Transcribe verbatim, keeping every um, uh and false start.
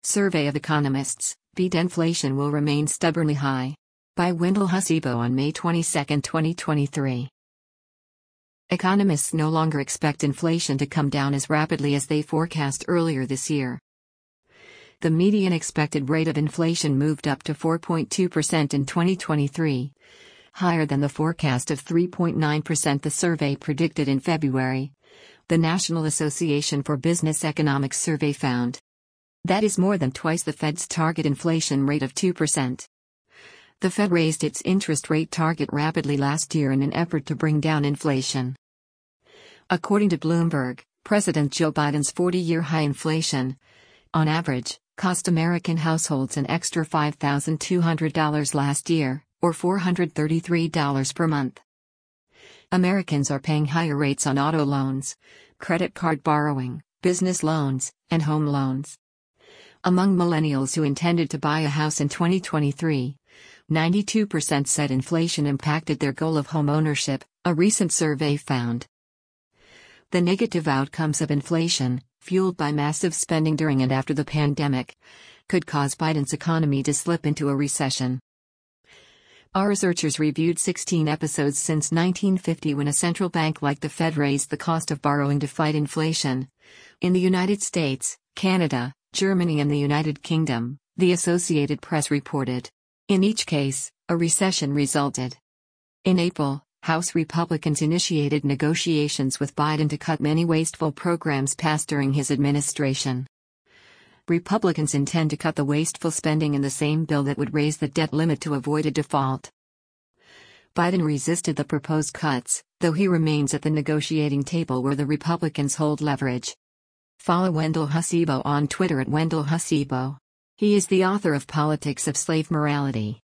Survey of Economists, Beat Inflation Will Remain Stubbornly High. By Wendell Hussibo on May twenty-second, twenty twenty-three. Economists no longer expect inflation to come down as rapidly as they forecast earlier this year. The median expected rate of inflation moved up to four point two percent in twenty twenty-three, higher than the forecast of three point nine percent the survey predicted in February, the National Association for Business Economics survey found. That is more than twice the Fed's target inflation rate of two percent. The Fed raised its interest rate target rapidly last year in an effort to bring down inflation. According to Bloomberg, President Joe Biden's forty-year high inflation, on average, cost American households an extra five thousand two hundred dollars last year, or four hundred thirty-three dollars per month. Americans are paying higher rates on auto loans, credit card borrowing, business loans, and home loans. Among millennials who intended to buy a house in twenty twenty-three, ninety-two percent said inflation impacted their goal of home ownership, a recent survey found. The negative outcomes of inflation, fueled by massive spending during and after the pandemic, could cause Biden's economy to slip into a recession. Our researchers reviewed sixteen episodes since nineteen fifty when a central bank like the Fed raised the cost of borrowing to fight inflation. In the United States, Canada, Germany and the United Kingdom, the Associated Press reported. In each case, a recession resulted. In April, House Republicans initiated negotiations with Biden to cut many wasteful programs passed during his administration. Republicans intend to cut the wasteful spending in the same bill that would raise the debt limit to avoid a default. Biden resisted the proposed cuts, though he remains at the negotiating table where the Republicans hold leverage. Follow Wendell Hussibo on Twitter at Wendell Hussibo. He is the author of Politics of Slave Morality.